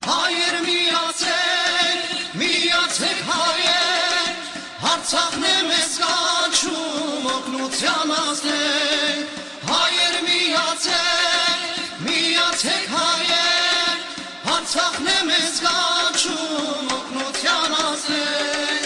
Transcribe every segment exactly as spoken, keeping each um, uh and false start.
Հայեր միացեք, միացեք հայեր, Արցախն է մեզ կանչում օգնության ազնեք, հայեր միացեք, միացեք հայեր, Արցախն է մեզ կանչում օգնության ազնեք։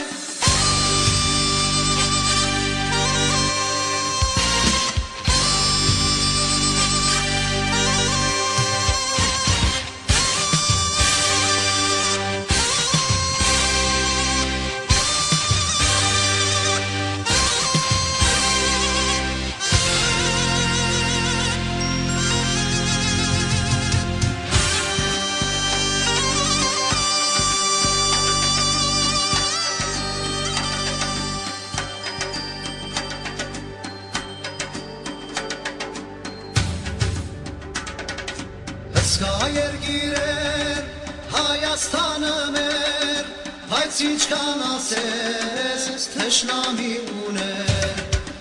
Հսկա երկիրեր Հայաստանը մեր, բայց ինչքան ասես թշնամի ուներ,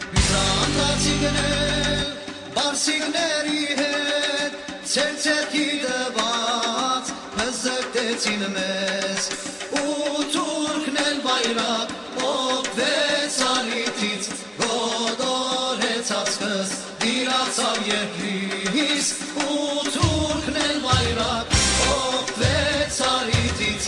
Բյուզանդացիներ, բարսիկների հետ, ցեր ցերքի դված հզկտեցին մեզ, ու թուրքն էլ բայրակ օգվեց ալիթից, գոդորեց ածկս, դիրացավ երկրից, ու թուրքն էլ բայրակ օգվեց ալիթից,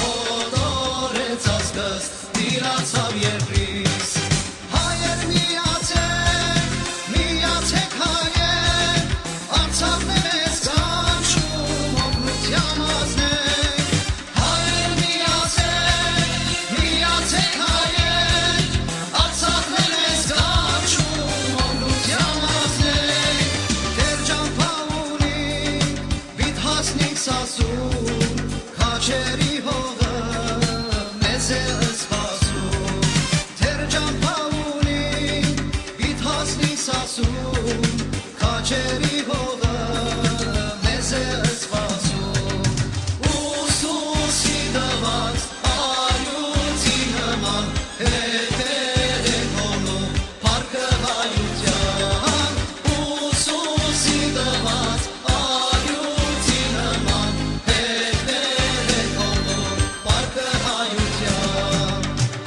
գոդորեց ածկս, դիրացավ երկրից։ Հայեր միացեք, միացեք հայեր, Արցախն է մեզ կանչում օգնության ազնեք, հայեր միացեք, միացեք հայեր, Արցախն է մեզ կանչում օգնության ազնեք, Դեր ջամփա ունի, բիթ հասնիկ սասուն, քաչերի հողը մեզ է սպասում, Դեր ջամփա ունի, բիթ հասնիկ սասուն, քաչերի հողը մեզ է սպասում, ուսուսի դված արյունի նման, հետեր է հոնում փառքը հայության, ուսուսի դված արյունի նման, հետեր է հոնում փառքը հայության։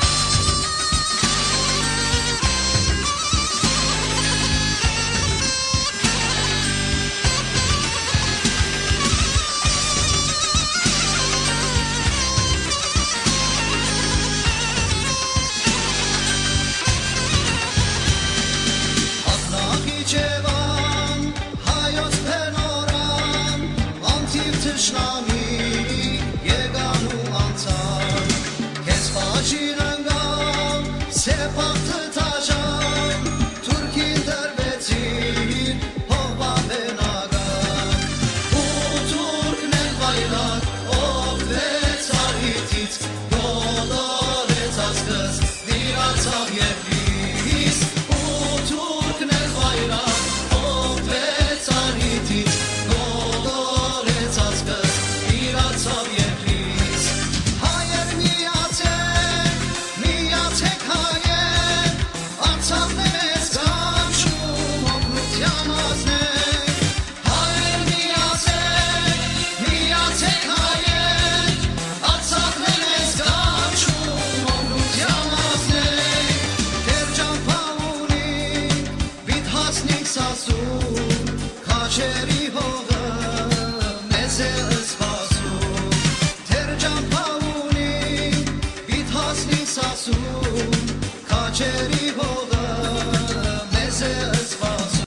Հատնակիչևան, հայոց փենորան, անթիվ թշնամի եկան ու անցան, քեզ պաչին ընկան, սեպախտը թաշան, թուրքին դրվեցին, հովապենական, ու թուրքն էլ բայրակ օգվեց ալիթից, գոդորեց ածկս, դիրացավ երկրից, ու թուրքն էլ բայրակ օգվեց ալիթից, գոդորեց ածկս, դիրացավ երկրից։ Հայեր միացեք, միացեք հայեր, Արցախն է մեզ կանչում օգնության ազնեք, հայեր միացեք, միացեք հայեր, Արցախն է մեզ կանչում օգնության ազնեք, Դեր ջամփա ունի, բիթ հասնիկ սասուն, քաչերի հողը մեզ է սպասում, Դեր ջամփա ունի, բիթ հասնիկ սասուն, քաչերի հողը մեզ է